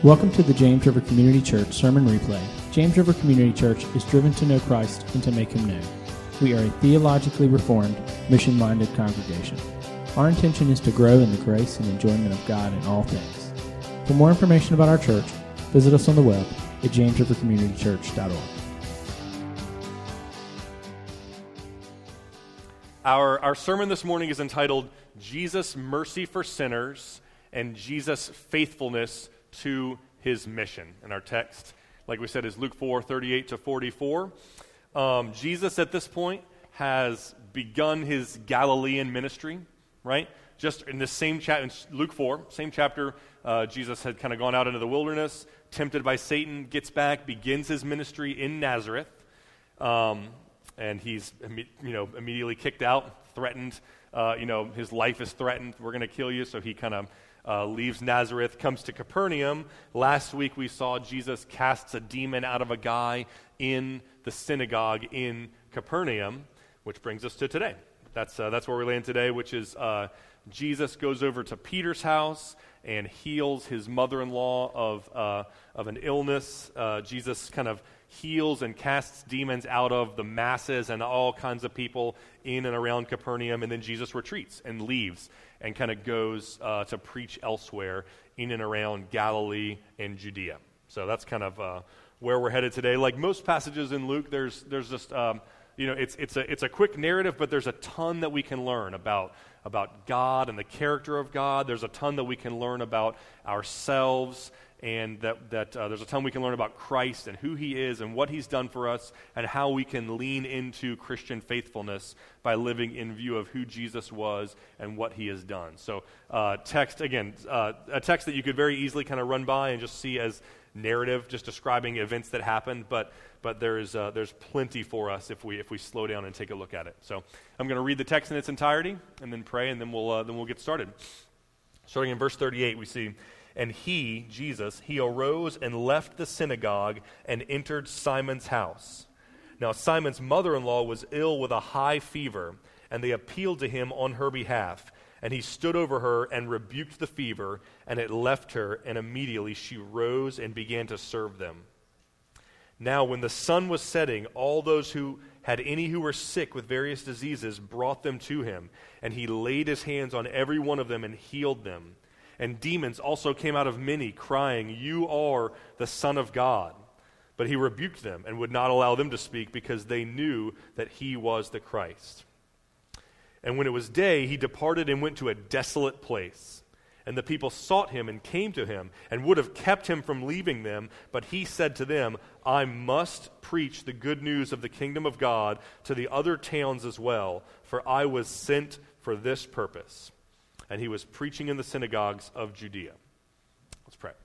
Welcome to the James River Community Church Sermon Replay. James River Community Church is driven to know Christ and to make Him known. We are a theologically reformed, mission-minded congregation. Our intention is to grow in the grace and enjoyment of God in all things. For more information about our church, visit us on the web at jamesrivercommunitychurch.org. Our sermon this morning is entitled, Jesus' Mercy for Sinners and Jesus' Faithfulness to His Mission. And our text, like we said, is Luke 4:38 to 44. Jesus at this point has begun His Galilean ministry, right? Just in the same chapter, in Luke 4, same chapter, Jesus had kind of gone out into the wilderness, tempted by Satan, gets back, begins His ministry in Nazareth, and he's immediately kicked out, threatened. His life is threatened. We're going to kill you. So he kind of leaves Nazareth, comes to Capernaum. Last week we saw Jesus casts a demon out of a guy in the synagogue in Capernaum, which brings us to today. That's where we land today, which is Jesus goes over to Peter's house and heals his mother-in-law of an illness. Jesus kind of heals and casts demons out of the masses and all kinds of people in and around Capernaum, and then Jesus retreats and leaves and kind of goes to preach elsewhere in and around Galilee and Judea. So that's kind of where we're headed today. Like most passages in Luke, there's just it's a quick narrative, but there's a ton that we can learn about God and the character of God. There's a ton that we can learn about ourselves, and that there's a ton we can learn about Christ and who He is and what He's done for us and how we can lean into Christian faithfulness by living in view of who Jesus was and what He has done. So a text that you could very easily kind of run by and just see as narrative, just describing events that happened, but there's plenty for us if we slow down and take a look at it. So I'm going to read the text in its entirety and then pray, and then we'll get started. Starting in verse 38, we see, "And he, Jesus, he arose and left the synagogue and entered Simon's house. Now Simon's mother-in-law was ill with a high fever, and they appealed to him on her behalf. And he stood over her and rebuked the fever, and it left her, and immediately she rose and began to serve them. Now when the sun was setting, all those who had any who were sick with various diseases brought them to him, and he laid his hands on every one of them and healed them. And demons also came out of many, crying, 'You are the Son of God.' But he rebuked them and would not allow them to speak, because they knew that he was the Christ. And when it was day, he departed and went to a desolate place. And the people sought him and came to him and would have kept him from leaving them. But he said to them, 'I must preach the good news of the kingdom of God to the other towns as well, for I was sent for this purpose.' And he was preaching in the synagogues of Judea." Let's pray.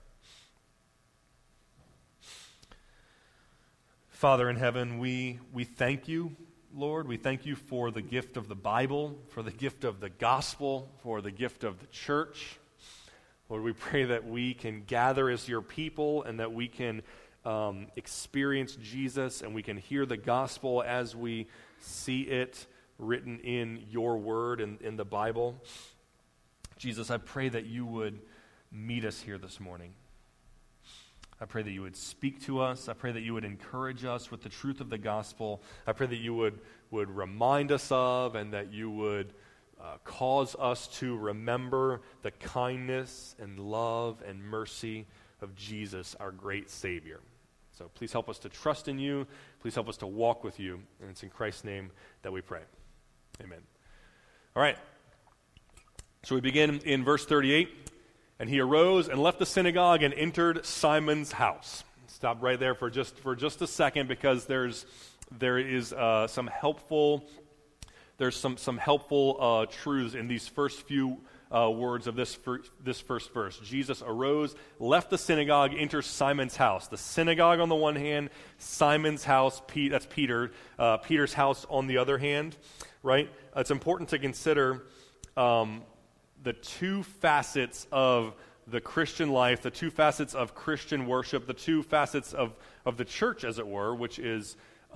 Father in heaven, we thank you, Lord. We thank you for the gift of the Bible, for the gift of the gospel, for the gift of the church. Lord, we pray that we can gather as your people and that we can experience Jesus and we can hear the gospel as we see it written in your word and in the Bible. Jesus, I pray that you would meet us here this morning. I pray that you would speak to us. I pray that you would encourage us with the truth of the gospel. I pray that you would remind us of and that you would cause us to remember the kindness and love and mercy of Jesus, our great Savior. So please help us to trust in you. Please help us to walk with you. And it's in Christ's name that we pray. Amen. All right. So we begin in verse 38. "And he arose and left the synagogue and entered Simon's house." Stop right there for just a second, because there is some helpful truths in these first few words of this first verse. Jesus arose, left the synagogue, enters Simon's house. The synagogue on the one hand, Simon's house, that's Peter, Peter's house on the other hand, right? It's important to consider the two facets of the Christian life, the two facets of Christian worship, the two facets of the church, as it were, which is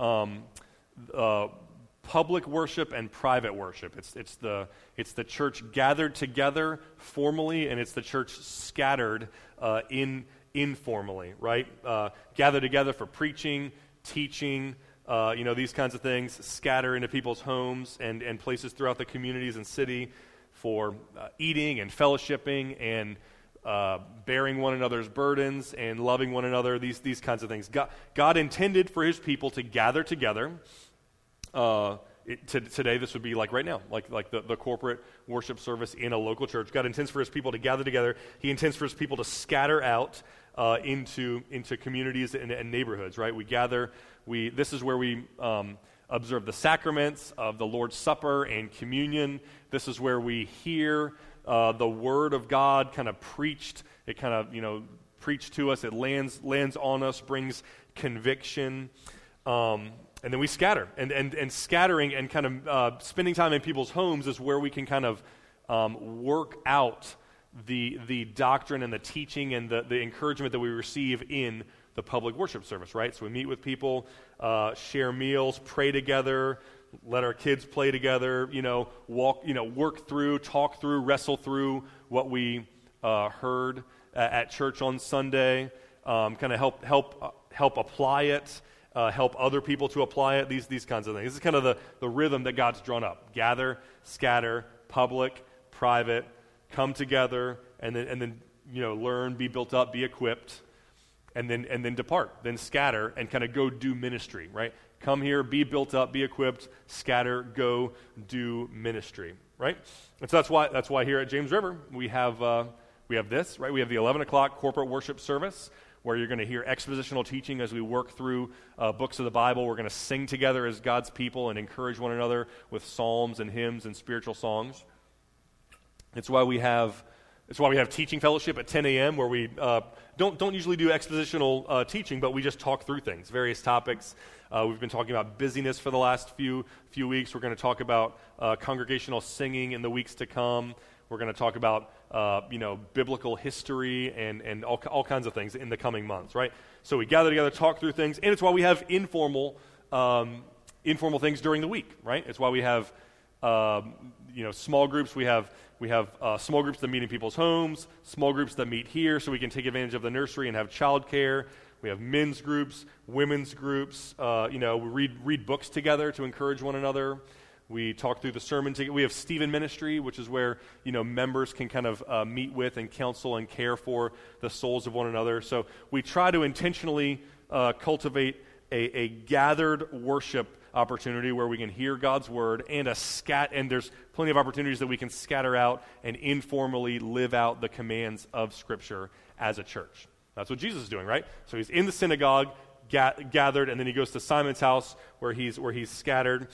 public worship and private worship. It's the church gathered together formally, and it's the church scattered in informally, right? Gather together for preaching, teaching, these kinds of things, scatter into people's homes and places throughout the communities and city for eating and fellowshipping and bearing one another's burdens and loving one another, these kinds of things. God intended for his people to gather together. Today, this would be like right now, like the corporate worship service in a local church. God intends for his people to gather together. He intends for his people to scatter out into communities and neighborhoods, right? We gather. This is where we observe the sacraments of the Lord's Supper and communion. This is where we hear the Word of God kind of preached. It kind of, preached to us. It lands on us, brings conviction. And then we scatter. And scattering and kind of spending time in people's homes is where we can kind of work out the doctrine and the teaching and the encouragement that we receive in the public worship service, right? So we meet with people, share meals, pray together, let our kids play together, work through, talk through, wrestle through what we heard at church on Sunday, kind of help apply it, help other people to apply it, these kinds of things. This is kind of the rhythm that God's drawn up. Gather, scatter, public, private, come together, and then learn, be built up, be equipped, and then depart, then scatter, and kind of go do ministry, right? Come here, be built up, be equipped, scatter, go do ministry, right? And so that's why here at James River we have this, right? We have the 11 o'clock corporate worship service where you're going to hear expositional teaching as we work through books of the Bible. We're going to sing together as God's people and encourage one another with psalms and hymns and spiritual songs. It's why we have teaching fellowship at 10 a.m. where we don't usually do expositional teaching, but we just talk through things, various topics. We've been talking about busyness for the last few weeks. We're going to talk about congregational singing in the weeks to come. We're going to talk about biblical history and all kinds of things in the coming months, right? So we gather together, talk through things, and it's why we have informal things during the week, right? It's why we have small groups. We have small groups that meet in people's homes, small groups that meet here so we can take advantage of the nursery and have childcare. We have men's groups, women's groups. We read books together to encourage one another. We talk through the sermon together. We have Stephen Ministry, which is where members can kind of meet with and counsel and care for the souls of one another. So we try to intentionally cultivate a gathered worship opportunity where we can hear God's word and there's plenty of opportunities that we can scatter out and informally live out the commands of Scripture as a church. That's what Jesus is doing, right? So he's in the synagogue, gathered, and then he goes to Simon's house where he's scattered.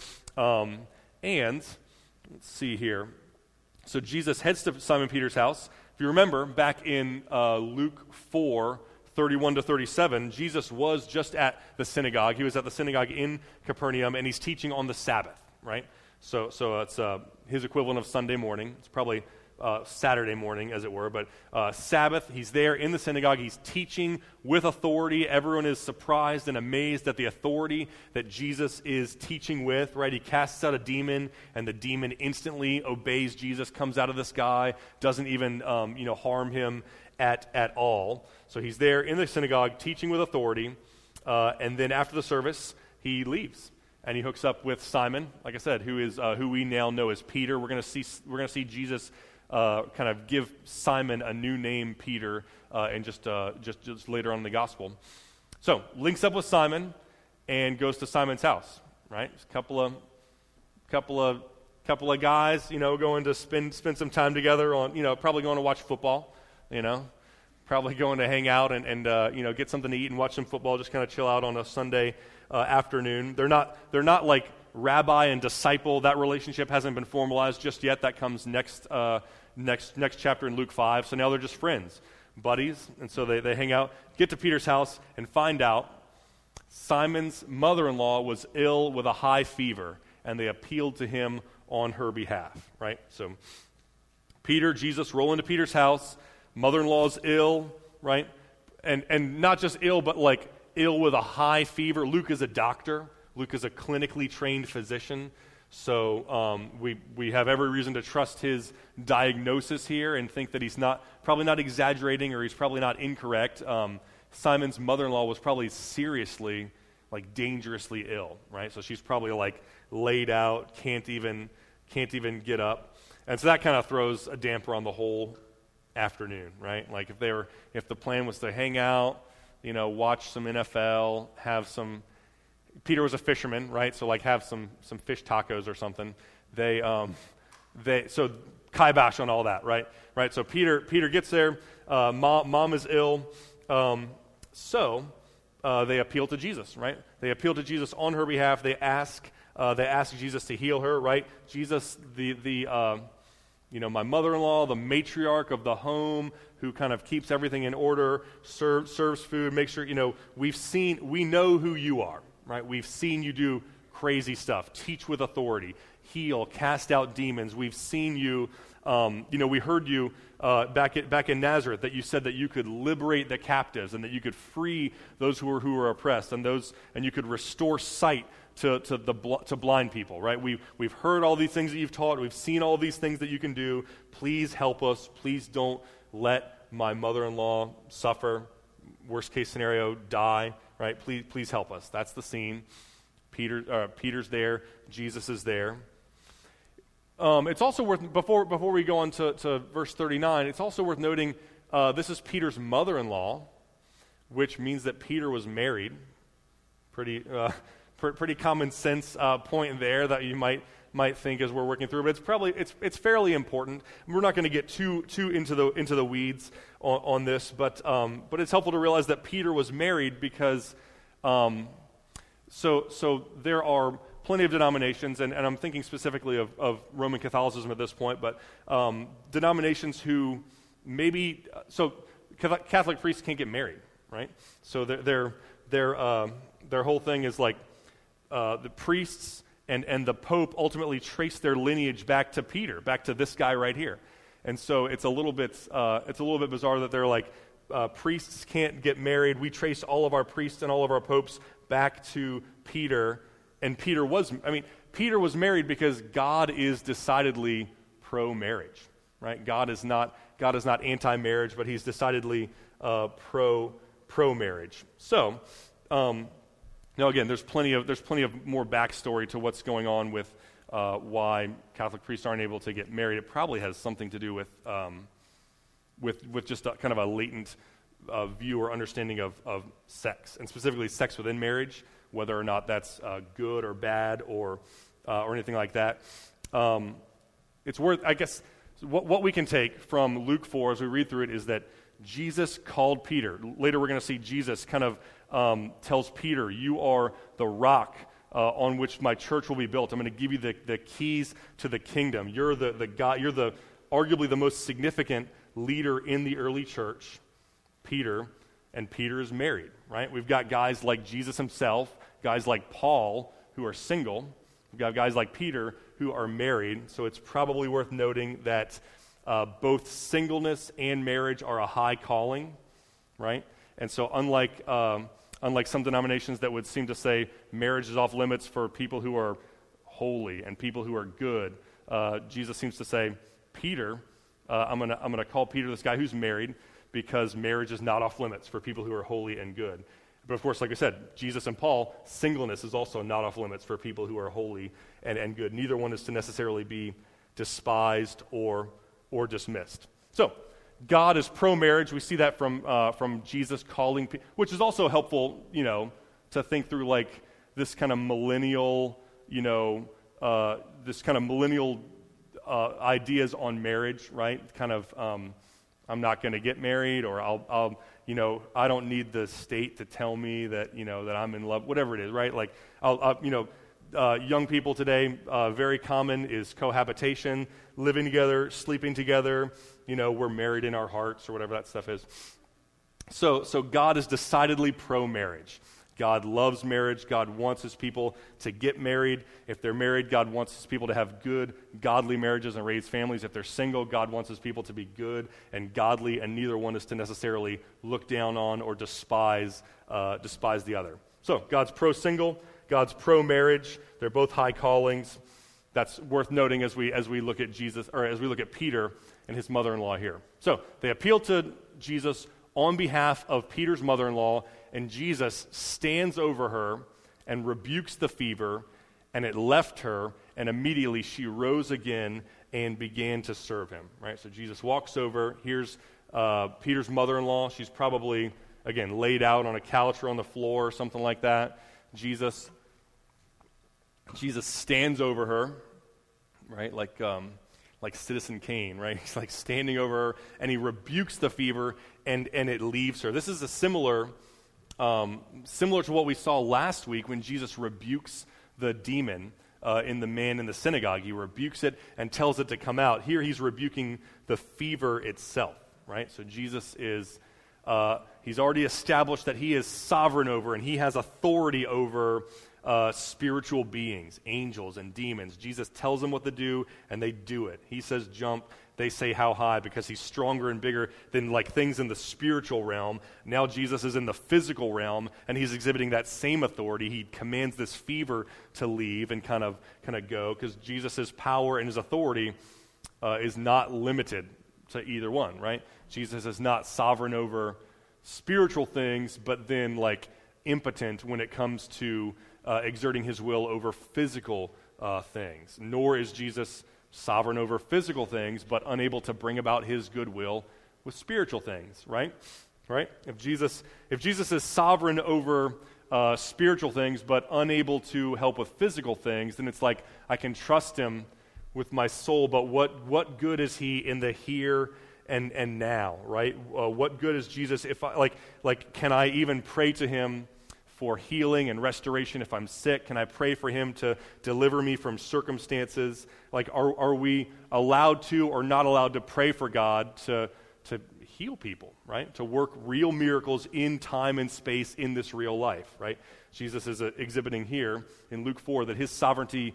And let's see here. So Jesus heads to Simon Peter's house. If you remember, back in Luke 4:31 to 37, Jesus was just at the synagogue. He was at the synagogue in Capernaum, and he's teaching on the Sabbath, right? So it's his equivalent of Sunday morning. It's probably Saturday morning, as it were, but Sabbath, he's there in the synagogue, he's teaching with authority. Everyone is surprised and amazed at the authority that Jesus is teaching with, right? He casts out a demon, and the demon instantly obeys Jesus, comes out of the sky, doesn't even harm him at all. So he's there in the synagogue teaching with authority, and then after the service, he leaves. And he hooks up with Simon, like I said, who we now know as Peter. We're going to see Jesus kind of give Simon a new name, Peter, and just later on in the gospel. So links up with Simon and goes to Simon's house. Right, a couple of guys, going to spend some time together on, probably going to watch football, probably going to hang out and get something to eat and watch some football, just kind of chill out on a Sunday afternoon. They're not like rabbi and disciple. That relationship hasn't been formalized just yet. That comes next chapter in Luke 5. So now they're just friends, buddies, and so they hang out, get to Peter's house, and find out Simon's mother-in-law was ill with a high fever, and they appealed to him on her behalf, right? So Jesus roll into Peter's house, mother-in-law's ill, right? And not just ill, but like ill with a high fever. Luke is a doctor. Luke is a clinically trained physician. So we have every reason to trust his diagnosis here and think that he's probably not exaggerating, or he's probably not incorrect. Simon's mother-in-law was probably seriously, like dangerously ill, right? So she's probably like laid out, can't even get up. And so that kind of throws a damper on the whole afternoon, right? Like if the plan was to hang out, watch some NFL, Peter was a fisherman, right? So like have some fish tacos or something. So kibosh on all that, right? Right. So Peter gets there. Mom is ill. So they appeal to Jesus, right? They appeal to Jesus on her behalf. They ask Jesus to heal her, right? Jesus, my mother-in-law, the matriarch of the home, who kind of keeps everything in order, serves food, makes sure, we know who you are, right? We've seen you do crazy stuff, teach with authority, heal, cast out demons. We've seen you, we heard you back in Nazareth, that you said that you could liberate the captives and that you could free those who were oppressed, and you could restore sight to blind people, right? We've heard all these things that you've taught. We've seen all these things that you can do. Please help us. Please don't let my mother-in-law suffer. Worst case scenario, die, right? Please help us. That's the scene. Peter's there. Jesus is there. It's also worth, before we go on to verse 39, it's also worth noting this is Peter's mother-in-law, which means that Peter was married. Pretty common sense point there that you might think as we're working through, but it's fairly important. We're not going to get too into the weeds on this, but it's helpful to realize that Peter was married because so there are plenty of denominations, and I'm thinking specifically of Roman Catholicism at this point, but denominations who maybe Catholic priests can't get married, right? So their whole thing is like the priests and the Pope ultimately trace their lineage back to Peter, back to this guy right here, and so it's a little bit bizarre that they're like priests can't get married. We trace all of our priests and all of our popes back to Peter, and Peter was married because God is decidedly pro-marriage, right? God is not anti-marriage, but He's decidedly pro-marriage. So. Now again, there's plenty of more backstory to what's going on with why Catholic priests aren't able to get married. It probably has something to do with just kind of a latent view or understanding of sex, and specifically sex within marriage, whether or not that's good or bad or anything like that. It's worth, I guess, what we can take from Luke 4 as we read through it is that Jesus called Peter. Later we're going to see Jesus kind of tells Peter, you are the rock on which my church will be built. I'm going to give you the keys to the kingdom. You're the God. You're arguably the most significant leader in the early church, Peter, and Peter is married, right? We've got guys like Jesus himself, guys like Paul who are single. We've got guys like Peter who are married. So it's probably worth noting that both singleness and marriage are a high calling, right? And so unlike some denominations that would seem to say marriage is off limits for people who are holy and people who are good, Jesus seems to say, Peter, I'm gonna call Peter this guy who's married because marriage is not off limits for people who are holy and good. But of course, like I said, Jesus and Paul, singleness is also not off limits for people who are holy and good. Neither one is to necessarily be despised or dismissed. So, God is pro-marriage. We see that from Jesus calling, which is also helpful, to think through like this kind of millennial, ideas on marriage, right? Kind of, I'm not going to get married, or I don't need the state to tell me that, that I'm in love, whatever it is, right? Like, young people today, very common is cohabitation, living together, sleeping together. We're married in our hearts, or whatever that stuff is. So God is decidedly pro-marriage. God loves marriage. God wants His people to get married. If they're married, God wants His people to have good, godly marriages and raise families. If they're single, God wants His people to be good and godly, and neither one is to necessarily look down on or despise the other. So God's pro-single. God's pro-marriage. They're both high callings. That's worth noting as we look at Jesus, or as we look at Peter and his mother-in-law here. So they appeal to Jesus on behalf of Peter's mother-in-law, and Jesus stands over her and rebukes the fever, and it left her, and immediately she rose again and began to serve him. Right? So Jesus walks over. Here's Peter's mother-in-law. She's probably, again, laid out on a couch or on the floor or something like that. Jesus stands over her, right? Like Citizen Kane, right? He's like standing over her, and he rebukes the fever, and it leaves her. This is a similar to what we saw last week when Jesus rebukes the demon in the man in the synagogue. He rebukes it and tells it to come out. Here he's rebuking the fever itself, right? So Jesus is, he's already established that he is sovereign over, and he has authority over spiritual beings, angels and demons. Jesus tells them what to do, and they do it. He says jump, they say how high, because he's stronger and bigger than like things in the spiritual realm. Now Jesus is in the physical realm, and he's exhibiting that same authority. He commands this fever to leave and kind of go, because Jesus' power and his authority is not limited to either one, right? Jesus is not sovereign over spiritual things, but then like impotent when it comes to exerting his will over physical things. Nor is Jesus sovereign over physical things, but unable to bring about his good will with spiritual things, right? Right? If Jesus is sovereign over spiritual things, but unable to help with physical things, then it's like I can trust him with my soul, but what good is he in the here and now, right? What good is Jesus if I can I even pray to him for healing and restoration if I'm sick? Can I pray for him to deliver me from circumstances? Like, are we allowed to or not allowed to pray for God to heal people, right? To work real miracles in time and space in this real life, right? Jesus is exhibiting here in Luke 4 that his sovereignty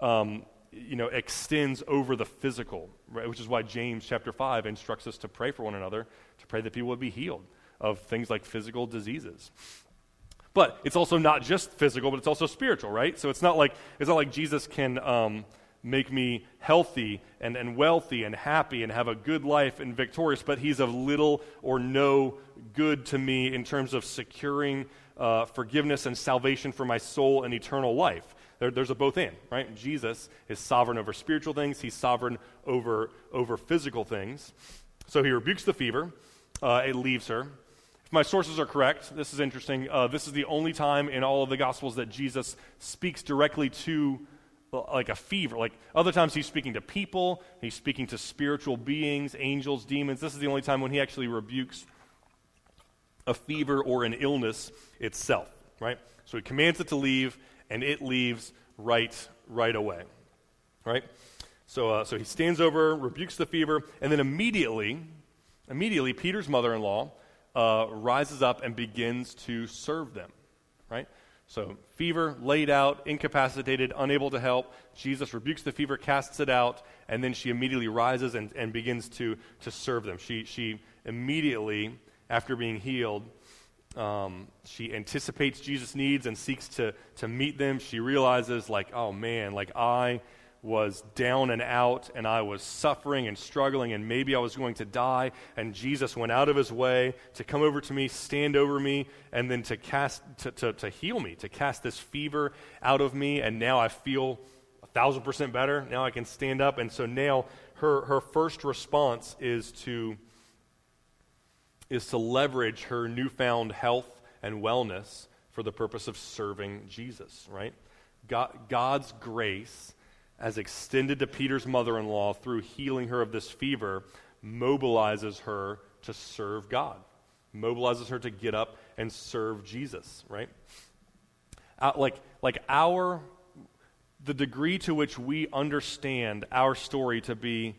extends over the physical, right? Which is why James chapter 5 instructs us to pray for one another, to pray that people would be healed of things like physical diseases. But it's also not just physical, but it's also spiritual, right? So it's not like Jesus can make me healthy and wealthy and happy and have a good life and victorious, but he's of little or no good to me in terms of securing forgiveness and salvation for my soul and eternal life. There's a both and, right? Jesus is sovereign over spiritual things. He's sovereign over physical things. So he rebukes the fever. It leaves her. If my sources are correct, this is interesting. This is the only time in all of the Gospels that Jesus speaks directly to like a fever. Like other times he's speaking to people, he's speaking to spiritual beings, angels, demons. This is the only time when he actually rebukes a fever or an illness itself, right? So he commands it to leave, and it leaves right away, right? So he stands over, rebukes the fever, and then immediately Peter's mother-in-law rises up and begins to serve them, right? So fever, laid out, incapacitated, unable to help. Jesus rebukes the fever, casts it out, and then she immediately rises and begins to serve them. She immediately, after being healed, she anticipates Jesus' needs and seeks to meet them. She realizes, like, oh man, like I was down and out, and I was suffering and struggling, and maybe I was going to die, and Jesus went out of his way to come over to me, stand over me, and then to heal me, to cast this fever out of me, and now I feel 1,000% better. Now I can stand up, and so now her first response is to leverage her newfound health and wellness for the purpose of serving Jesus, right? God's grace, as extended to Peter's mother-in-law through healing her of this fever, mobilizes her to serve God, mobilizes her to get up and serve Jesus, right? The degree to which we understand our story to be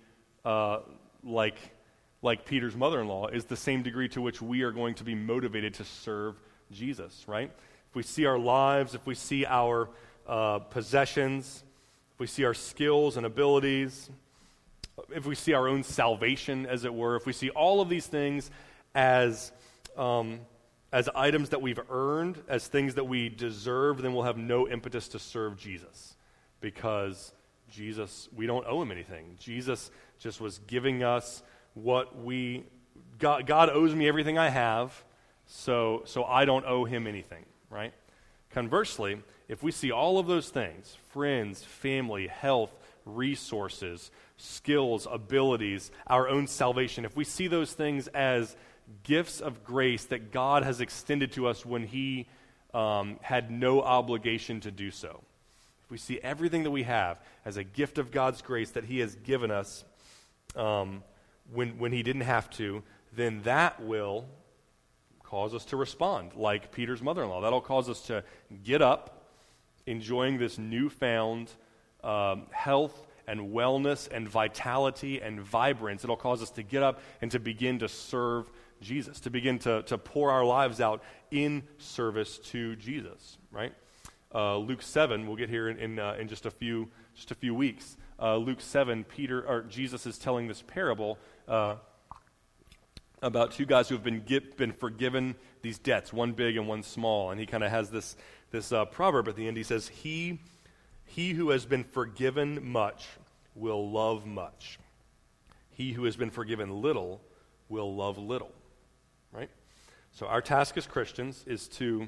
like Peter's mother-in-law is the same degree to which we are going to be motivated to serve Jesus, right? If we see our lives, if we see our possessions, if we see our skills and abilities, if we see our own salvation, as it were, if we see all of these things as items that we've earned, as things that we deserve, then we'll have no impetus to serve Jesus, because Jesus, we don't owe him anything. Jesus just was giving us what God owes me everything I have, so I don't owe him anything, right? Conversely, if we see all of those things, friends, family, health, resources, skills, abilities, our own salvation, if we see those things as gifts of grace that God has extended to us when he had no obligation to do so, if we see everything that we have as a gift of God's grace that he has given us when he didn't have to, then that will cause us to respond like Peter's mother-in-law. That'll cause us to get up, enjoying this newfound health and wellness and vitality and vibrance. It'll cause us to get up and to begin to serve Jesus, to begin to pour our lives out in service to Jesus, right? Luke 7, we'll get here in just a few weeks. Luke 7, Jesus is telling this parable about two guys who have been forgiven these debts, one big and one small, and he kind of has this proverb at the end. He says, He who has been forgiven much will love much. He who has been forgiven little will love little. Right? So our task as Christians is to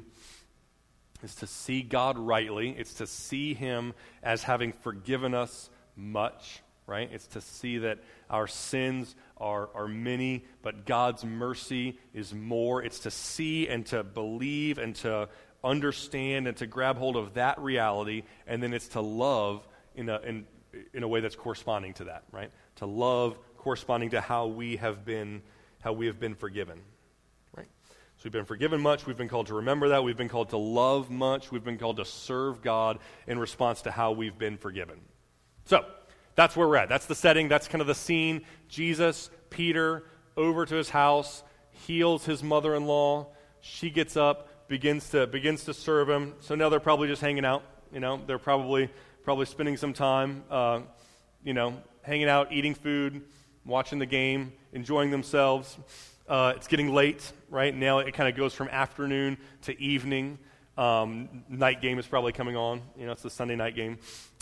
see God rightly. It's to see him as having forgiven us much. Right? It's to see that our sins are many, but God's mercy is more. It's to see and to believe and to understand and to grab hold of that reality, and then it's to love in a way that's corresponding to that, right? To love corresponding to how we have been forgiven, right? So we've been forgiven much. We've been called to remember that. We've been called to love much. We've been called to serve God in response to how we've been forgiven. So that's where we're at. That's the setting. That's kind of the scene. Jesus, Peter, over to his house, heals his mother-in-law. She gets up, begins to serve him. So now they're probably just hanging out. They're probably spending some time, hanging out, eating food, watching the game, enjoying themselves. It's getting late, right? Now it kind of goes from afternoon to evening. Night game is probably coming on. It's the Sunday night game.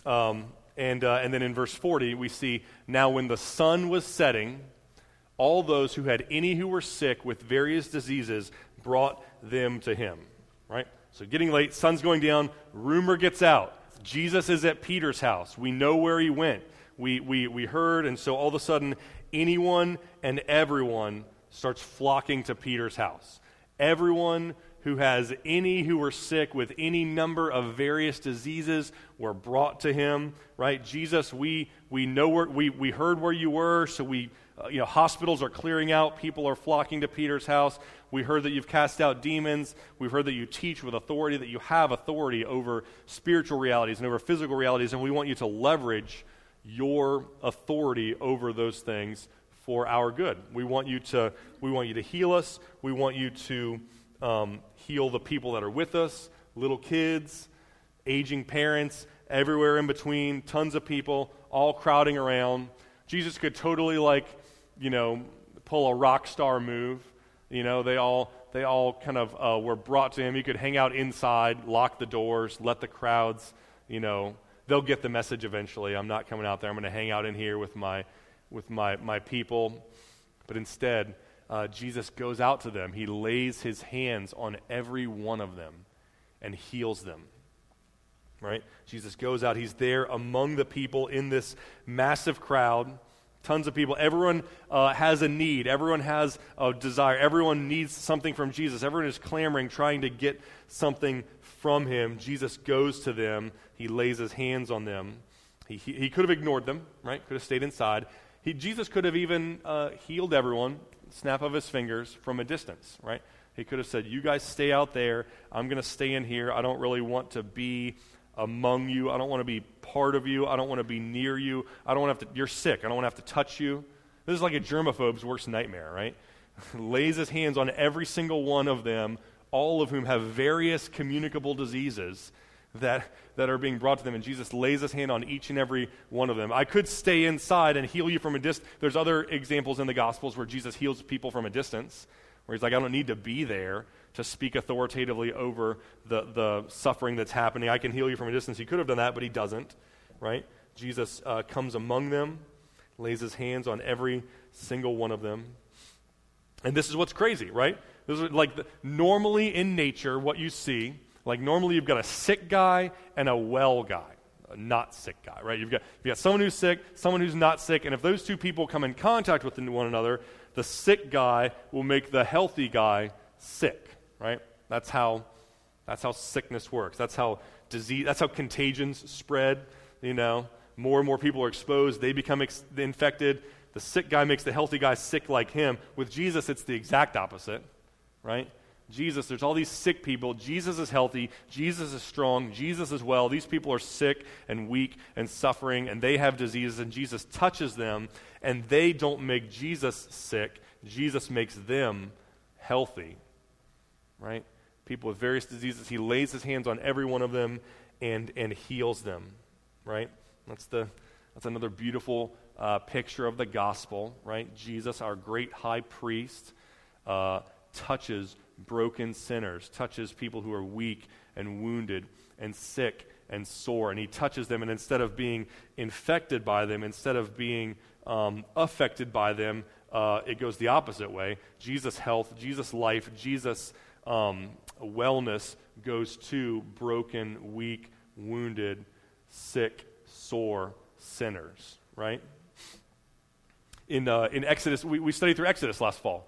And then in verse 40, we see, now when the sun was setting, all those who had any who were sick with various diseases brought them to him, right? So getting late, sun's going down, rumor gets out. Jesus is at Peter's house. We know where he went. We heard, and so all of a sudden, anyone and everyone starts flocking to Peter's house. Everyone who has any who were sick with any number of various diseases were brought to him, right? Jesus, we know we heard where you were, so hospitals are clearing out, people are flocking to Peter's house. We heard that you've cast out demons. We've heard that you teach with authority, that you have authority over spiritual realities and over physical realities, and we want you to leverage your authority over those things for our good. We want you to heal us. We want you to heal the people that are with us, little kids, aging parents, everywhere in between, tons of people, all crowding around. Jesus could totally pull a rock star move. They all kind of were brought to him. He could hang out inside, lock the doors, let the crowds, they'll get the message eventually. I'm not coming out there. I'm going to hang out in here with my people. But instead, Jesus goes out to them. He lays his hands on every one of them and heals them. Right? Jesus goes out. He's there among the people in this massive crowd. Tons of people. Everyone has a need. Everyone has a desire. Everyone needs something from Jesus. Everyone is clamoring, trying to get something from him. Jesus goes to them. He lays his hands on them. He could have ignored them, right? Could have stayed inside. Jesus could have even healed everyone, snap of his fingers, from a distance, right? He could have said, you guys stay out there. I'm going to stay in here. I don't really want to be among you. I don't want to be part of you. I don't want to be near you. I don't want to have to, you're sick. I don't want to have to touch you. This is like a germaphobe's worst nightmare, right? Lays his hands on every single one of them, all of whom have various communicable diseases that are being brought to them, and Jesus lays his hand on each and every one of them. I could stay inside and heal you from a distance. There's other examples in the Gospels where Jesus heals people from a distance, where he's like, I don't need to be there to speak authoritatively over the suffering that's happening. I can heal you from a distance. He could have done that, but he doesn't, right? Jesus comes among them, lays his hands on every single one of them. And this is what's crazy, right? This is like normally in nature, what you see, like normally you've got a sick guy and a well guy, a not sick guy, right? You've got someone who's sick, someone who's not sick, and if those two people come in contact with one another, the sick guy will make the healthy guy sick, right? That's how sickness works. That's how contagions spread, More and more people are exposed, they become infected. The sick guy makes the healthy guy sick like him. With Jesus, it's the exact opposite, right? Jesus, there's all these sick people. Jesus is healthy. Jesus is strong. Jesus is well. These people are sick and weak and suffering, and they have diseases, and Jesus touches them, and they don't make Jesus sick. Jesus makes them healthy, right? People with various diseases, he lays his hands on every one of them and heals them, right? That's another beautiful picture of the gospel, right? Jesus, our great high priest, touches broken sinners, touches people who are weak and wounded and sick and sore, and he touches them, and instead of being infected by them, instead of being affected by them, it goes the opposite way. Jesus' health, Jesus' life, Jesus' wellness goes to broken, weak, wounded, sick, sore sinners, right? In Exodus, we studied through Exodus last fall.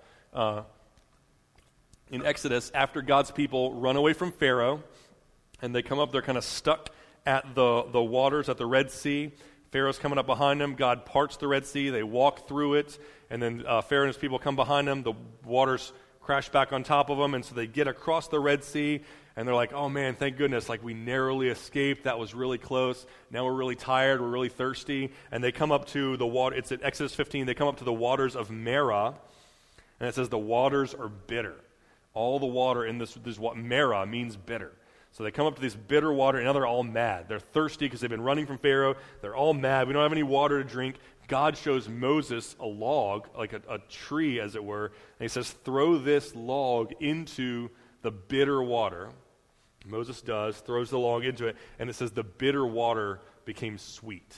In Exodus, after God's people run away from Pharaoh, and they come up, they're kind of stuck at the waters at the Red Sea. Pharaoh's coming up behind them. God parts the Red Sea. They walk through it, and then Pharaoh and his people come behind them. The waters crash back on top of them, and so they get across the Red Sea, and they're like, oh man, thank goodness, like we narrowly escaped. That was really close. Now we're really tired. We're really thirsty. And they come up to the water. It's at Exodus 15. They come up to the waters of Marah, and it says the waters are bitter. All the water in this Marah means bitter. So they come up to this bitter water, and now they're all mad. They're thirsty because they've been running from Pharaoh. They're all mad. We don't have any water to drink. God shows Moses a log, like a tree, as it were, and he says, throw this log into the bitter water. Moses does, throws the log into it, and it says the bitter water became sweet.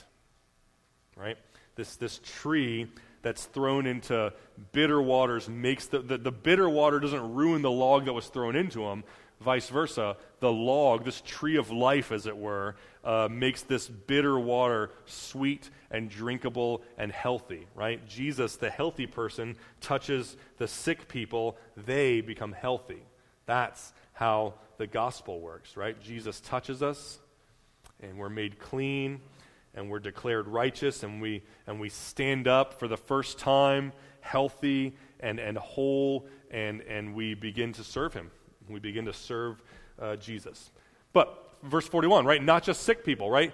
Right? This tree that's thrown into bitter waters makes the bitter water doesn't ruin the log that was thrown into them. Vice versa, the log, this tree of life, as it were, makes this bitter water sweet and drinkable and healthy, right? Jesus, the healthy person, touches the sick people. They become healthy. That's how the gospel works, right? Jesus touches us, and we're made clean, and we're declared righteous, and we stand up for the first time healthy and whole, and we begin to serve him. We begin to serve Jesus. But verse 41, right? Not just sick people, right?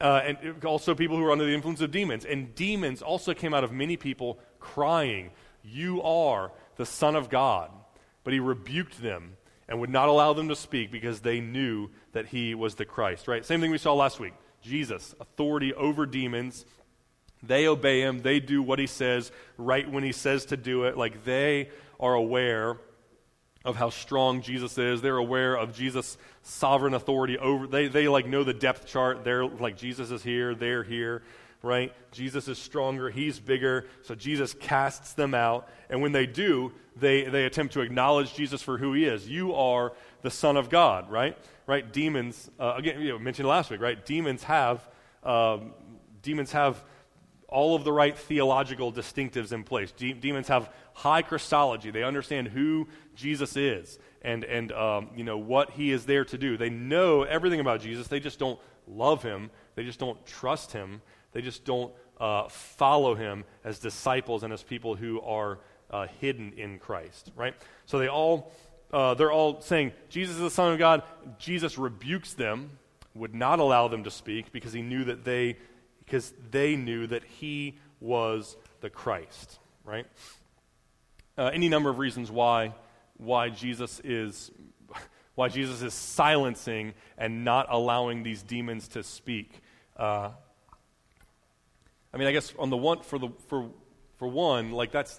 And also people who are under the influence of demons. And demons also came out of many people crying, "You are the Son of God." But he rebuked them and would not allow them to speak because they knew that he was the Christ, right? Same thing we saw last week. Jesus, authority over demons. They obey him. They do what he says right when he says to do it. Like they are aware of how strong Jesus is. They're aware of Jesus' sovereign authority over. They like know the depth chart. They're like, Jesus is here, they're here, right? Jesus is stronger, he's bigger. So Jesus casts them out. And when they do, they attempt to acknowledge Jesus for who he is. You are the Son of God, right? Right? Demons, again, mentioned last week, right? Demons have all of the right theological distinctives in place. Demons have high Christology. They understand who Jesus is and what he is there to do. They know everything about Jesus. They just don't love him. They just don't trust him. They just don't follow him as disciples and as people who are hidden in Christ, right? So they're all saying, Jesus is the Son of God. Jesus rebukes them, would not allow them to speak because they knew that he was the Christ, right? Any number of reasons why Jesus is silencing and not allowing these demons to speak. I guess on the one for one, like that's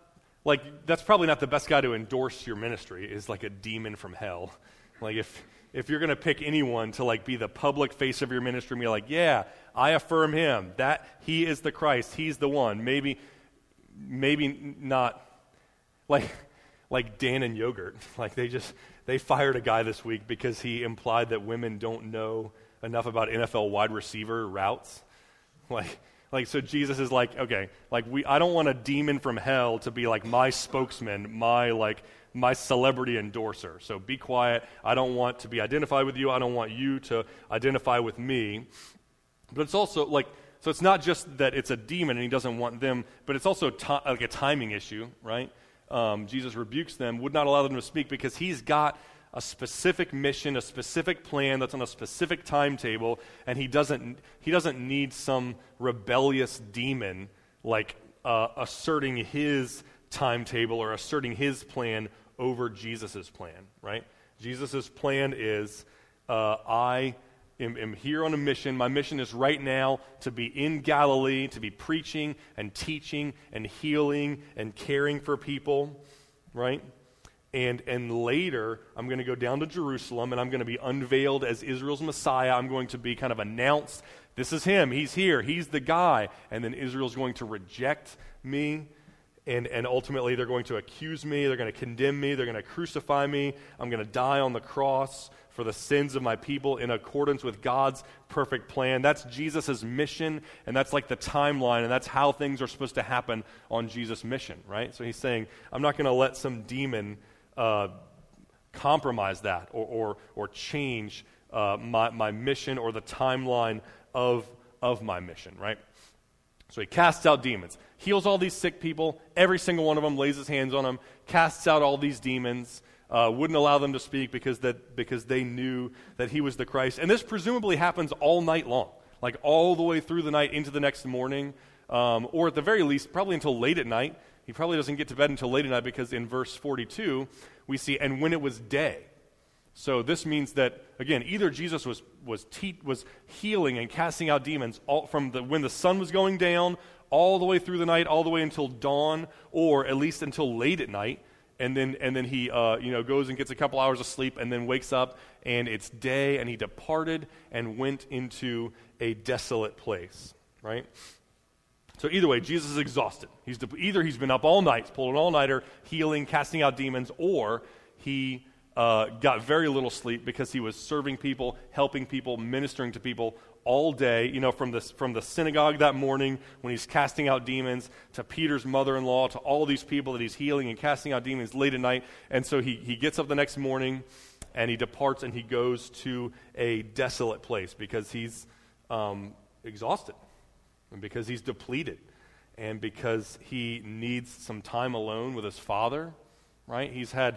probably not the best guy to endorse your ministry. Is like a demon from hell. Like if if you're going to pick anyone to like be the public face of your ministry and be like, yeah, I affirm him, that he is the Christ, he's the one. Maybe not like Dan and Yogurt. Like they fired a guy this week because he implied that women don't know enough about NFL wide receiver routes. Like so Jesus is like, okay, like I don't want a demon from hell to be like my spokesman, my celebrity endorser. So be quiet. I don't want to be identified with you. I don't want you to identify with me. But it's also like, so it's not just that it's a demon and he doesn't want them, but it's also like a timing issue, right? Jesus rebukes them, would not allow them to speak because he's got a specific mission, a specific plan that's on a specific timetable, and he doesn't need some rebellious demon like asserting his timetable or asserting his plan over Jesus' plan, right? Jesus' plan is, I am here on a mission. My mission is right now to be in Galilee, to be preaching and teaching and healing and caring for people, right? And later, I'm going to go down to Jerusalem, and I'm going to be unveiled as Israel's Messiah. I'm going to be kind of announced, this is him, he's here, he's the guy. And then Israel's going to reject me, and ultimately they're going to accuse me, they're going to condemn me, they're going to crucify me. I'm going to die on the cross for the sins of my people in accordance with God's perfect plan. That's Jesus' mission, and that's like the timeline, and that's how things are supposed to happen on Jesus' mission, right? So he's saying, I'm not going to let some demon compromise that or change my mission or the timeline of my mission, right? So he casts out demons, heals all these sick people, every single one of them lays his hands on them, casts out all these demons, wouldn't allow them to speak because they knew that he was the Christ. And this presumably happens all night long, like all the way through the night into the next morning, or at the very least, probably until late at night. He probably doesn't get to bed until late at night because in verse 42, we see, and when it was day. So this means that, again, either Jesus was healing and casting out demons all from when the sun was going down all the way through the night, all the way until dawn, or at least until late at night. And then he goes and gets a couple hours of sleep and then wakes up and it's day, and he departed and went into a desolate place, right? So either way, Jesus is exhausted. Either he's been up all night, pulled an all-nighter, healing, casting out demons, or he got very little sleep because he was serving people, helping people, ministering to people all day, from the synagogue that morning when he's casting out demons to Peter's mother-in-law to all these people that he's healing and casting out demons late at night. And so he gets up the next morning and he departs and he goes to a desolate place because he's exhausted and because he's depleted and because he needs some time alone with his Father, right? He's had,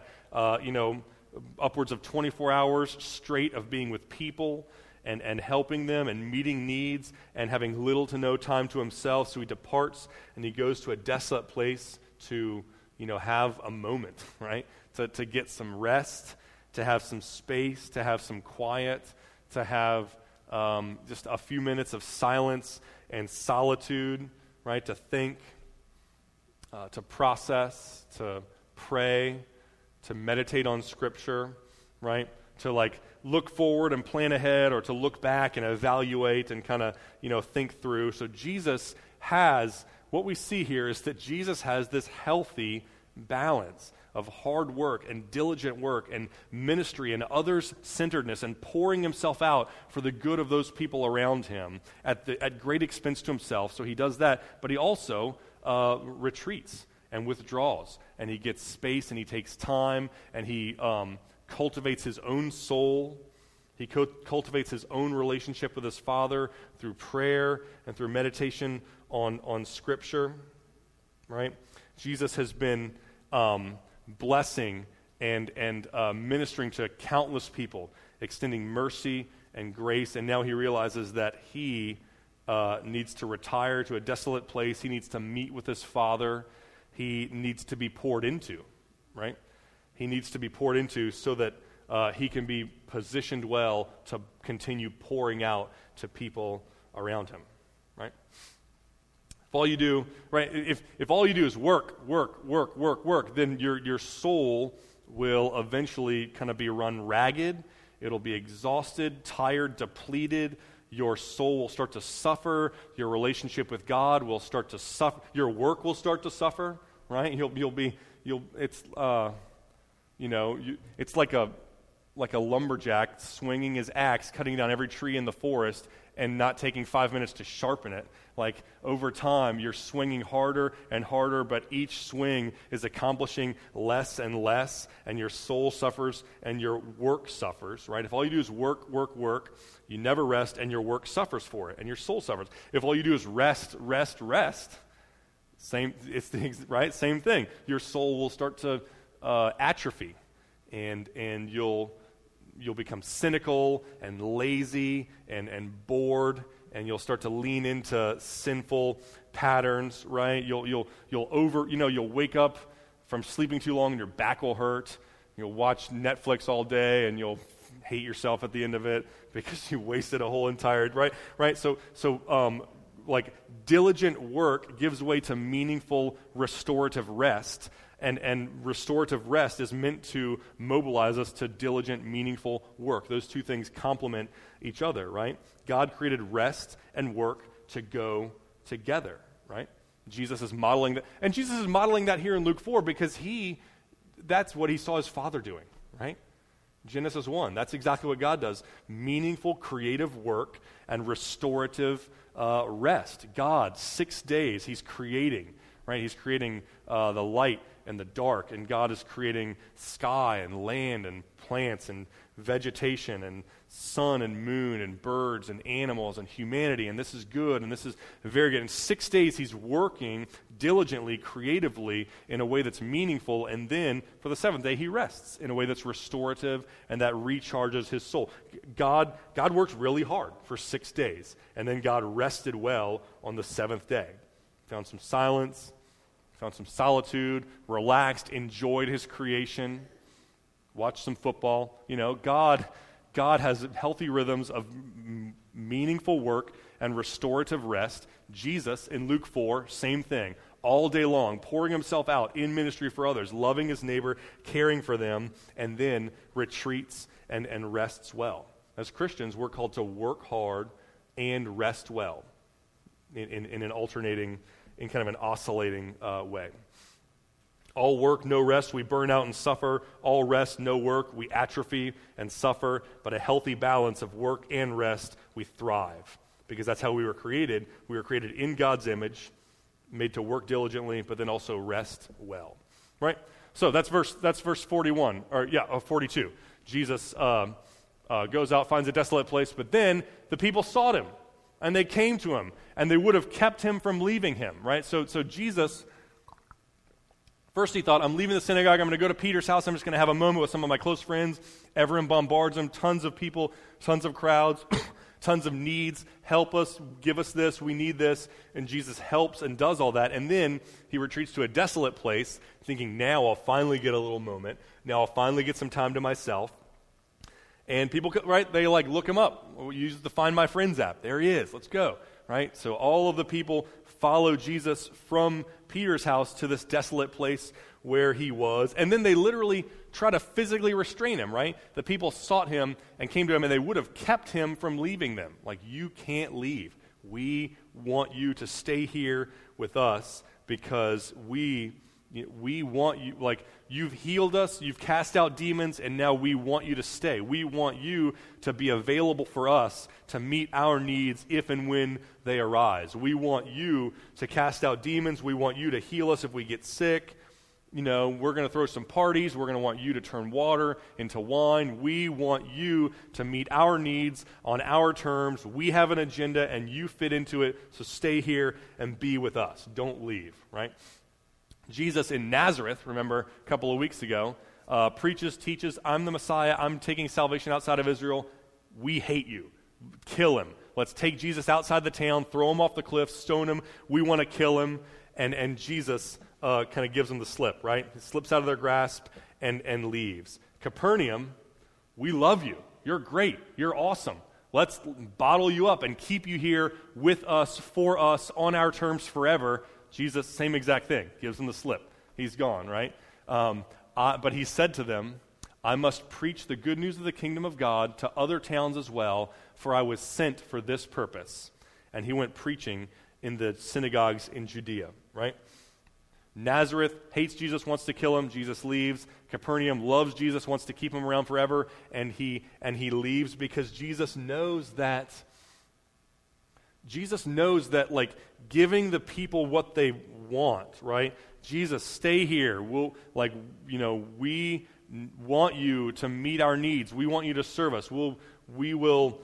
upwards of 24 hours straight of being with people and helping them and meeting needs and having little to no time to himself. So he departs and he goes to a desolate place to, have a moment, right? To get some rest, to have some space, to have some quiet, to have just a few minutes of silence and solitude, right? To think, to process, to pray, to meditate on Scripture, right? To look forward and plan ahead, or to look back and evaluate and kind of, think through. So Jesus has, what we see here is that Jesus has this healthy balance of hard work and diligent work and ministry and others-centeredness and pouring himself out for the good of those people around him at great expense to himself. So he does that, but he also retreats and withdraws, and he gets space and he takes time, and he cultivates his own soul. He cultivates his own relationship with his Father through prayer and through meditation on Scripture, right? Jesus has been blessing and ministering to countless people, extending mercy and grace, and now he realizes that he needs to retire to a desolate place. He needs to meet with his Father. He needs to be poured into, right? He needs to be poured into so that he can be positioned well to continue pouring out to people around him, right? If all you do, right, if all you do is work, then your soul will eventually kind of be run ragged, It'll be exhausted, tired, depleted. Your soul will start to suffer. Your relationship with God will start to suffer. Your work will start to suffer, right? It's like a lumberjack swinging his axe, cutting down every tree in the forest and not taking 5 minutes to sharpen it. Like, over time, you're swinging harder and harder, but each swing is accomplishing less and less, and your soul suffers and your work suffers, right? If all you do is work, work, work, you never rest, and your work suffers for it, and your soul suffers. If all you do is rest, rest, rest, same thing. Your soul will start to atrophy, and you'll become cynical and lazy and bored, and you'll start to lean into sinful patterns, right? You'll wake up from sleeping too long and your back will hurt. You'll watch Netflix all day and you'll hate yourself at the end of it because you wasted a whole entire, right? So diligent work gives way to meaningful restorative rest. And restorative rest is meant to mobilize us to diligent, meaningful work. Those two things complement each other, right? God created rest and work to go together, right? Jesus is modeling that. And Jesus is modeling that here in Luke 4 because that's what he saw his Father doing, right? Genesis 1, that's exactly what God does. Meaningful, creative work and restorative rest. God, 6 days, he's creating, right? He's creating the light and the dark, and God is creating sky and land and plants and vegetation and sun and moon and birds and animals and humanity, and this is good and this is very good. In 6 days he's working diligently, creatively, in a way that's meaningful, and then for the seventh day he rests in a way that's restorative and that recharges his soul. God worked really hard for 6 days, and then God rested well on the seventh day. Found some silence, found some solitude, relaxed, enjoyed his creation, watched some football. God has healthy rhythms of meaningful work and restorative rest. Jesus, in Luke 4, same thing. All day long, pouring himself out in ministry for others, loving his neighbor, caring for them, and then retreats and rests well. As Christians, we're called to work hard and rest well in an alternating, in kind of an oscillating way. All work, no rest, we burn out and suffer. All rest, no work, we atrophy and suffer. But a healthy balance of work and rest, we thrive. Because that's how we were created. We were created in God's image, made to work diligently, but then also rest well. Right? So that's verse 41, 42. Jesus goes out, finds a desolate place, but then the people sought him, and they came to him, and they would have kept him from leaving him. Right? So Jesus, first he thought, I'm leaving the synagogue, I'm going to go to Peter's house, I'm just going to have a moment with some of my close friends. Everyone bombards him, tons of people, tons of crowds, tons of needs. Help us, give us this, we need this. And Jesus helps and does all that. And then he retreats to a desolate place, thinking, now I'll finally get a little moment. Now I'll finally get some time to myself. And people, right, they look him up. We use the Find My Friends app. There he is, let's go. Right? So all of the people follow Jesus from Peter's house to this desolate place where he was. And then they literally try to physically restrain him, right? The people sought him and came to him, and they would have kept him from leaving them. Like, you can't leave. We want you to stay here with us because we want you, like, you've healed us, you've cast out demons, and now we want you to stay. We want you to be available for us to meet our needs if and when they arise. We want you to cast out demons. We want you to heal us if we get sick. We're going to throw some parties. We're going to want you to turn water into wine. We want you to meet our needs on our terms. We have an agenda, and you fit into it, so stay here and be with us. Don't leave, right? Jesus in Nazareth, remember a couple of weeks ago, preaches, teaches, I'm the Messiah, I'm taking salvation outside of Israel. We hate you. Kill him. Let's take Jesus outside the town, throw him off the cliff, stone him. We want to kill him. And Jesus kind of gives them the slip, right? He slips out of their grasp and leaves. Capernaum, we love you. You're great. You're awesome. Let's bottle you up and keep you here with us, for us, on our terms forever. Jesus, same exact thing, gives them the slip. He's gone, right? But he said to them, I must preach the good news of the kingdom of God to other towns as well, for I was sent for this purpose. And he went preaching in the synagogues in Judea, right? Nazareth hates Jesus, wants to kill him. Jesus leaves. Capernaum loves Jesus, wants to keep him around forever, and he leaves because Jesus knows that like giving the people what they want, right? Jesus, stay here. We want you to meet our needs. We want you to serve us. We will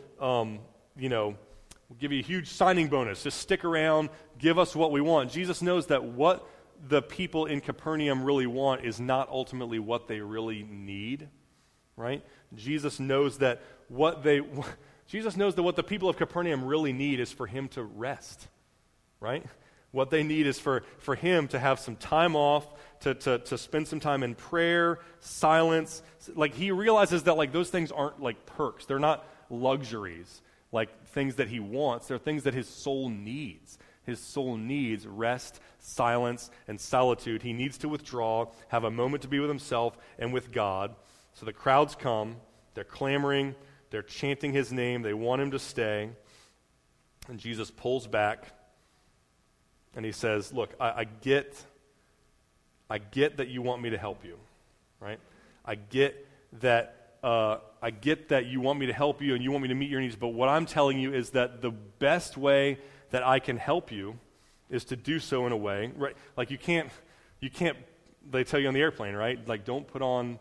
give you a huge signing bonus. Just stick around, give us what we want. Jesus knows that what the people in Capernaum really want is not ultimately what they really need, right? Jesus knows that what the people of Capernaum really need is for him to rest, right? What they need is for him to have some time off, to spend some time in prayer, silence. Like he realizes that like those things aren't like perks. They're not luxuries, like things that he wants. They're things that his soul needs. His soul needs rest, silence, and solitude. He needs to withdraw, have a moment to be with himself and with God. So the crowds come, they're clamoring, they're chanting his name, they want him to stay. And Jesus pulls back and he says, look, I get that you want me to help you, right? I get that you want me to help you and you want me to meet your needs, but what I'm telling you is that the best way that I can help you is to do so in a way, right? Like you can't, they tell you on the airplane, right? Like don't put on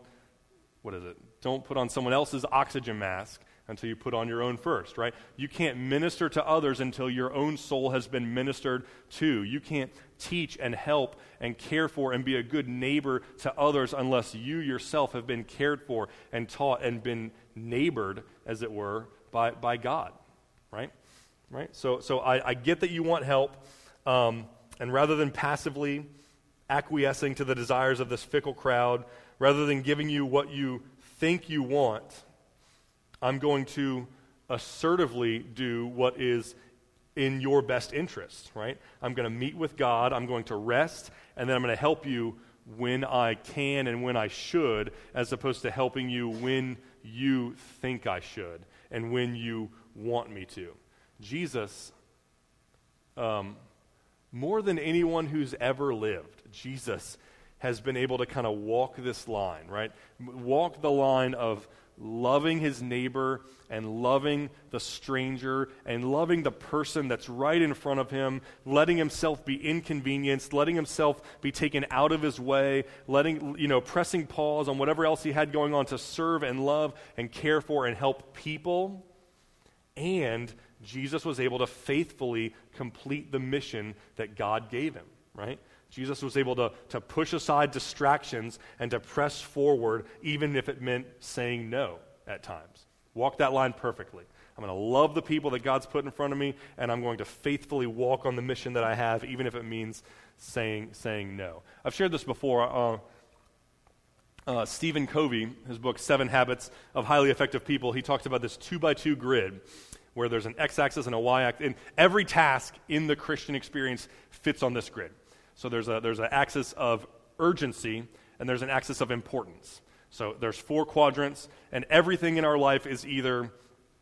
someone else's oxygen mask until you put on your own first, right? You can't minister to others until your own soul has been ministered to. You can't teach and help and care for and be a good neighbor to others unless you yourself have been cared for and taught and been neighbored, as it were, by God, right? Right? So I get that you want help, and rather than passively acquiescing to the desires of this fickle crowd, rather than giving you what you think you want, I'm going to assertively do what is in your best interest, right? I'm going to meet with God, I'm going to rest, and then I'm going to help you when I can and when I should, as opposed to helping you when you think I should and when you want me to. Jesus, more than anyone who's ever lived, Jesus has been able to kind of walk this line, right? Walk the line of loving his neighbor and loving the stranger and loving the person that's right in front of him, letting himself be inconvenienced, letting himself be taken out of his way, pressing pause on whatever else he had going on to serve and love and care for and help people. And Jesus was able to faithfully complete the mission that God gave him, right? Jesus was able to push aside distractions and to press forward even if it meant saying no at times. Walk that line perfectly. I'm going to love the people that God's put in front of me, and I'm going to faithfully walk on the mission that I have, even if it means saying no. I've shared this before. Stephen Covey, his book, 7 Habits of Highly Effective People, he talks about this 2x2 grid where there's an x-axis and a y-axis, and every task in the Christian experience fits on this grid. So there's an axis of urgency, and there's an axis of importance. So there's 4 quadrants, and everything in our life is either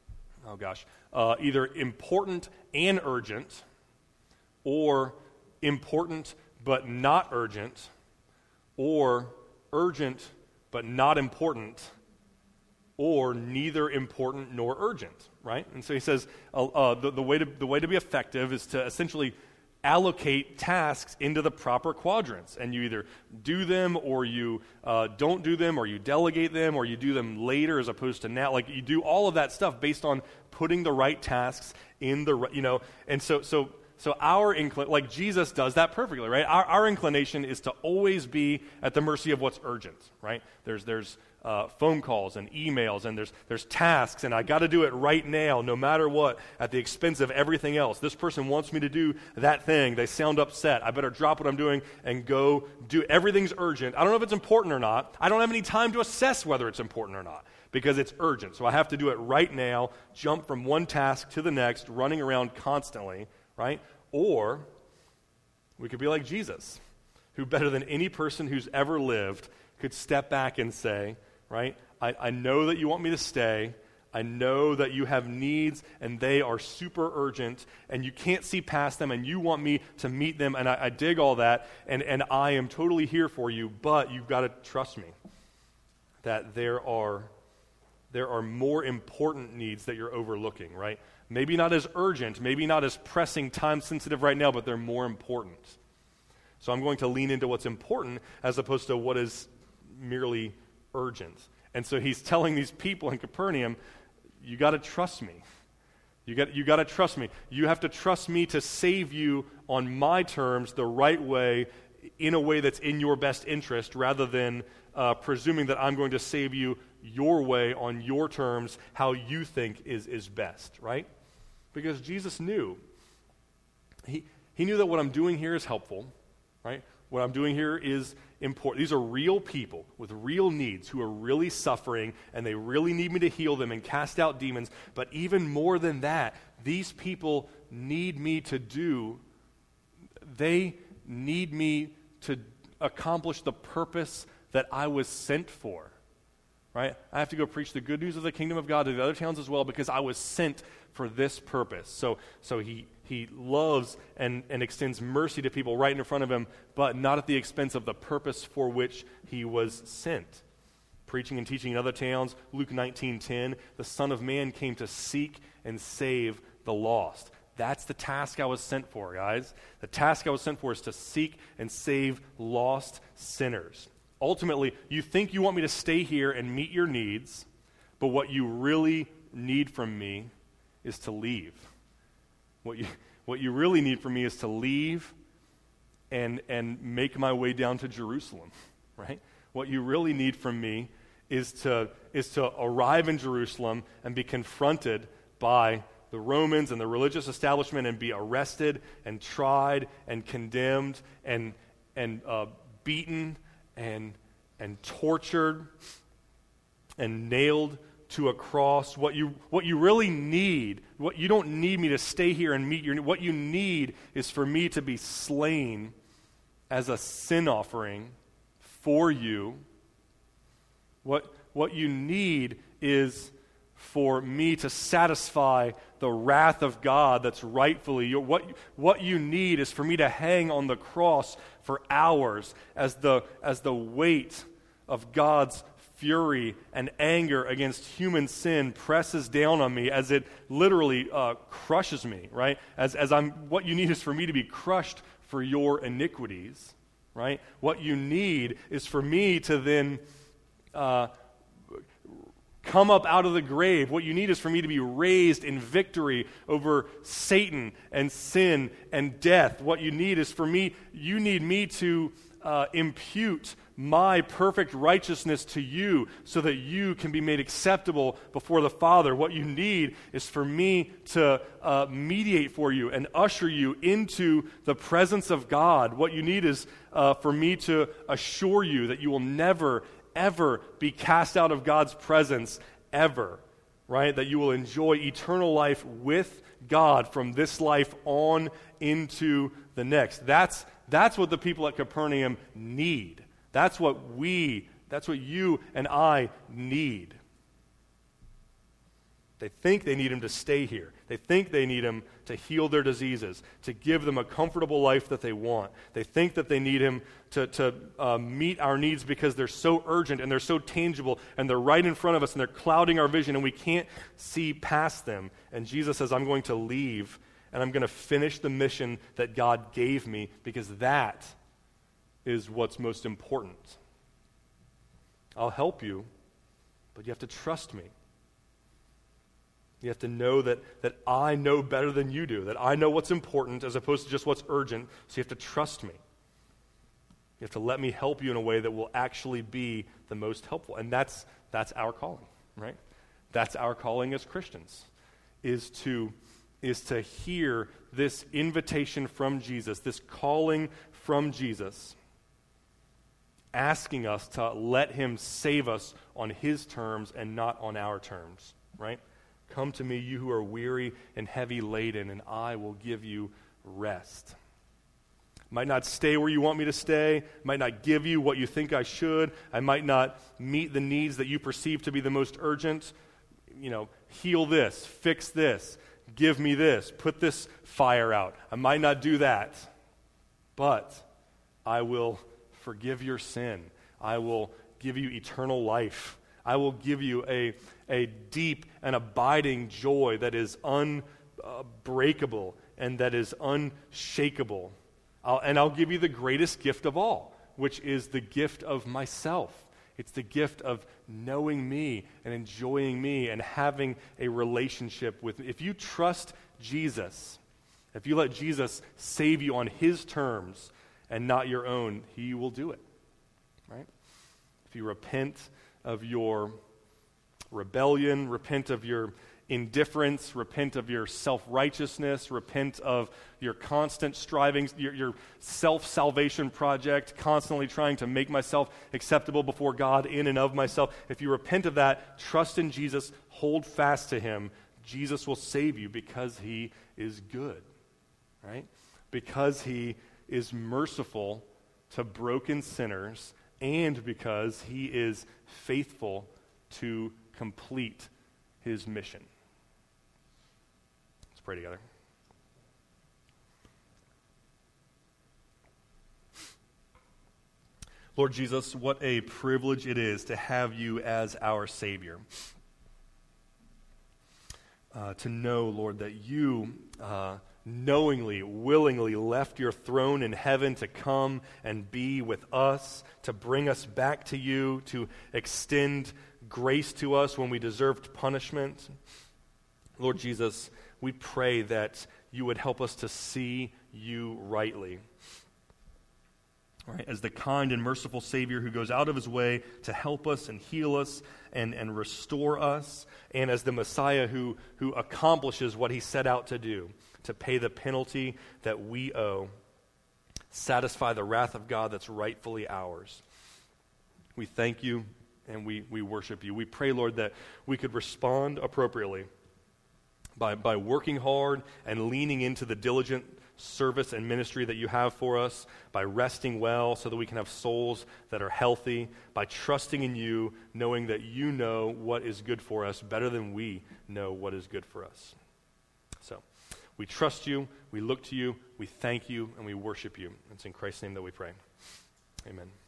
important and urgent, or important but not urgent, or urgent but not important, or neither important nor urgent, right? And so he says the way to be effective is to essentially allocate tasks into the proper quadrants, and you either do them or you don't do them, or you delegate them, or you do them later as opposed to now. Like you do all of that stuff based on putting the right tasks in the and so our like Jesus does that perfectly, right? Our inclination is to always be at the mercy of what's urgent, right? There's phone calls and emails, and there's tasks, and I got to do it right now, no matter what, at the expense of everything else. This person wants me to do that thing. They sound upset. I better drop what I'm doing and go do. Everything's urgent. I don't know if it's important or not. I don't have any time to assess whether it's important or not, because it's urgent. So I have to do it right now, jump from one task to the next, running around constantly, right? Or we could be like Jesus, who better than any person who's ever lived could step back and say, right, I know that you want me to stay. I know that you have needs, and they are super urgent, and you can't see past them, and you want me to meet them, and I dig all that, and I am totally here for you, but you've got to trust me that there are more important needs that you're overlooking, right? Maybe not as urgent, maybe not as pressing, time-sensitive right now, but they're more important. So I'm going to lean into what's important as opposed to what is merely urgent. And so he's telling these people in Capernaum, you got to trust me. You got to trust me. You have to trust me to save you on my terms, the right way, in a way that's in your best interest, rather than presuming that I'm going to save you your way on your terms, how you think is best, right? Because Jesus knew. He knew that what I'm doing here is helpful, right? What I'm doing here is important. These are real people with real needs who are really suffering, and they really need me to heal them and cast out demons. But even more than that, these people need me to do, they need me to accomplish the purpose that I was sent for, right? I have to go preach the good news of the kingdom of God to the other towns as well because I was sent for this purpose. So he loves and extends mercy to people right in front of him, but not at the expense of the purpose for which he was sent. Preaching and teaching in other towns, Luke 19:10, the Son of Man came to seek and save the lost. That's the task I was sent for, guys. The task I was sent for is to seek and save lost sinners. Ultimately, you think you want me to stay here and meet your needs, but what you really need from me is to leave. What you really need from me is to leave and make my way down to Jerusalem, right? What you really need from me is to arrive in Jerusalem and be confronted by the Romans and the religious establishment and be arrested and tried and condemned and beaten and tortured and nailed to a cross. What you really need, what you don't need me to stay here and meet your, what you need is for me to be slain as a sin offering for you. What you need is for me to satisfy the wrath of God that's rightfully your. What you need is for me to hang on the cross for hours as the weight of God's fury and anger against human sin presses down on me, as it literally crushes me, right? What you need is for me to be crushed for your iniquities, right? What you need is for me to then come up out of the grave. What you need is for me to be raised in victory over Satan and sin and death. What you need is you need me to impute my perfect righteousness to you so that you can be made acceptable before the Father. What you need is for me to mediate for you and usher you into the presence of God. What you need is for me to assure you that you will never, ever be cast out of God's presence, ever, right? That you will enjoy eternal life with God from this life on into the next. That's what the people at Capernaum need. That's what you and I need. They think they need him to stay here. They think they need him to heal their diseases, to give them a comfortable life that they want. They think that they need him to meet our needs because they're so urgent and they're so tangible and they're right in front of us and they're clouding our vision and we can't see past them. And Jesus says, I'm going to leave and I'm going to finish the mission that God gave me because that is what's most important. I'll help you, but you have to trust me. You have to know that I know better than you do, that I know what's important as opposed to just what's urgent, so you have to trust me. You have to let me help you in a way that will actually be the most helpful. And that's our calling, right? That's our calling as Christians, is to hear this invitation from Jesus, this calling from Jesus, asking us to let him save us on his terms and not on our terms, right? Come to me, you who are weary and heavy laden, and I will give you rest. Might not stay where you want me to stay, might not give you what you think I should, I might not meet the needs that you perceive to be the most urgent. Heal this, fix this, give me this, put this fire out. I might not do that, but I will forgive your sin. I will give you eternal life. I will give you a deep and abiding joy that is unbreakable and that is unshakable. I'll give you the greatest gift of all, which is the gift of myself. It's the gift of knowing me and enjoying me and having a relationship with me. If you trust Jesus, if you let Jesus save you on his terms and not your own, he will do it, right? If you repent of your rebellion, repent of your indifference, repent of your self-righteousness, repent of your constant strivings, your self-salvation project, constantly trying to make myself acceptable before God in and of myself. If you repent of that, trust in Jesus, hold fast to him, Jesus will save you because he is good, right? Because he is merciful to broken sinners and because he is faithful to complete his mission. Let's pray together. Lord Jesus, what a privilege it is to have you as our Savior. To know, Lord, that you knowingly, willingly left your throne in heaven to come and be with us, to bring us back to you, to extend grace to us when we deserved punishment. Lord Jesus, we pray that you would help us to see you rightly. Right, as the kind and merciful Savior who goes out of his way to help us and heal us and restore us, and as the Messiah who accomplishes what he set out to do, to pay the penalty that we owe, satisfy the wrath of God that's rightfully ours. We thank you and we worship you. We pray, Lord, that we could respond appropriately by working hard and leaning into the diligent service and ministry that you have for us, by resting well so that we can have souls that are healthy, by trusting in you, knowing that you know what is good for us better than we know what is good for us. So, we trust you, we look to you, we thank you, and we worship you. It's in Christ's name that we pray. Amen.